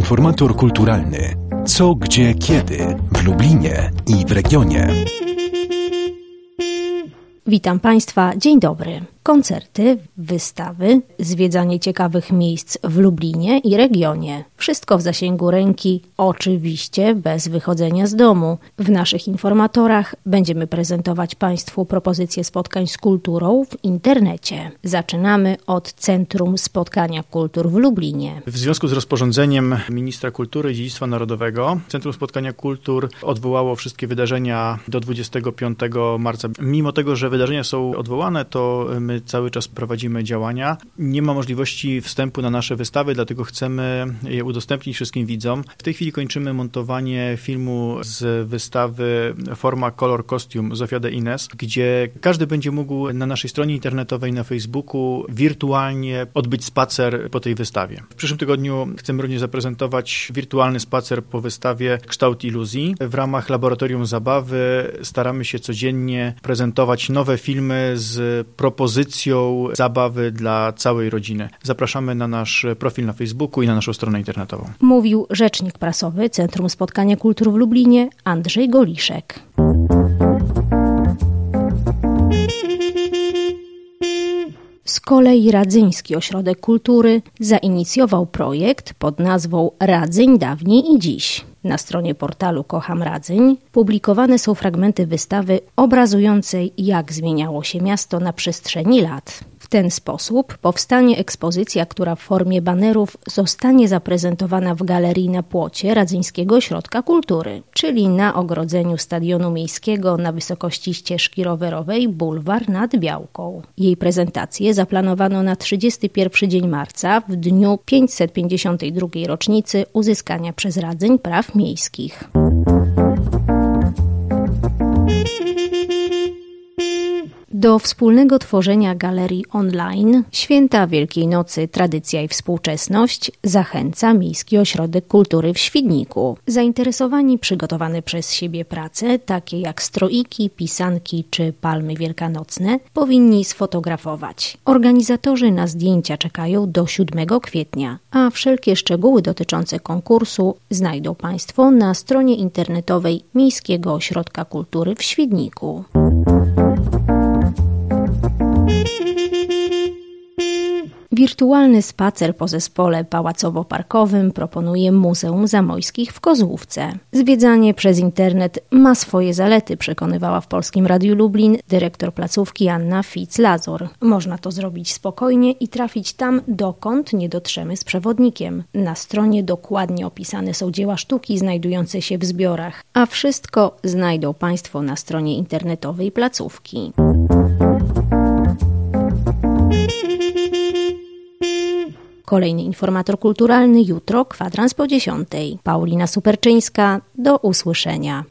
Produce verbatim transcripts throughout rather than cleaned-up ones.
Informator kulturalny. Co, gdzie, kiedy w Lublinie i w regionie. Witam Państwa, dzień dobry. Koncerty, wystawy, zwiedzanie ciekawych miejsc w Lublinie i regionie. Wszystko w zasięgu ręki, oczywiście bez wychodzenia z domu. W naszych informatorach będziemy prezentować Państwu propozycje spotkań z kulturą w internecie. Zaczynamy od Centrum Spotkania Kultur w Lublinie. W związku z rozporządzeniem Ministra Kultury i Dziedzictwa Narodowego Centrum Spotkania Kultur odwołało wszystkie wydarzenia do dwudziestego piątego marca. Mimo tego, że wydarzenia są odwołane, to my cały czas prowadzimy działania. Nie ma możliwości wstępu na nasze wystawy, dlatego chcemy je udostępnić wszystkim widzom. W tej chwili kończymy montowanie filmu z wystawy Forma Color Costume Zofia de Ines, gdzie każdy będzie mógł na naszej stronie internetowej, na Facebooku wirtualnie odbyć spacer po tej wystawie. W przyszłym tygodniu chcemy również zaprezentować wirtualny spacer po wystawie Kształt iluzji. W ramach Laboratorium Zabawy staramy się codziennie prezentować nowe filmy z propozycją zabawy dla całej rodziny. Zapraszamy na nasz profil na Facebooku i na naszą stronę internetową. Mówił rzecznik prasowy Centrum Spotkania Kultur w Lublinie Andrzej Goliszek. Z kolei Radzyński Ośrodek Kultury zainicjował projekt pod nazwą Radzyń dawniej i dziś. Na stronie portalu Kocham Radzyń publikowane są fragmenty wystawy obrazującej, jak zmieniało się miasto na przestrzeni lat. W ten sposób powstanie ekspozycja, która w formie banerów zostanie zaprezentowana w galerii na płocie Radzyńskiego Ośrodka Kultury, czyli na ogrodzeniu Stadionu Miejskiego na wysokości ścieżki rowerowej Bulwar nad Białką. Jej prezentację zaplanowano na trzydziesty pierwszy dzień marca, w dniu pięćset pięćdziesiątej drugiej rocznicy uzyskania przez Radzyń praw miejskich. Do wspólnego tworzenia galerii online Święta Wielkiej Nocy Tradycja i Współczesność zachęca Miejski Ośrodek Kultury w Świdniku. Zainteresowani przygotowane przez siebie prace, takie jak stroiki, pisanki czy palmy wielkanocne, powinni sfotografować. Organizatorzy na zdjęcia czekają do siódmego kwietnia, a wszelkie szczegóły dotyczące konkursu znajdą Państwo na stronie internetowej Miejskiego Ośrodka Kultury w Świdniku. Wirtualny spacer po zespole pałacowo-parkowym proponuje Muzeum Zamojskich w Kozłówce. Zwiedzanie przez internet ma swoje zalety, przekonywała w Polskim Radiu Lublin dyrektor placówki Anna Fitz-Lazur. Można to zrobić spokojnie i trafić tam, dokąd nie dotrzemy z przewodnikiem. Na stronie dokładnie opisane są dzieła sztuki znajdujące się w zbiorach, a wszystko znajdą Państwo na stronie internetowej placówki. Kolejny informator kulturalny jutro, kwadrans po dziesiątej. Paulina Superczyńska, do usłyszenia.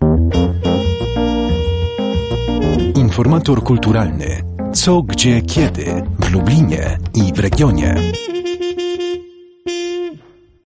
Informator kulturalny. Co, gdzie, kiedy w Lublinie i w regionie.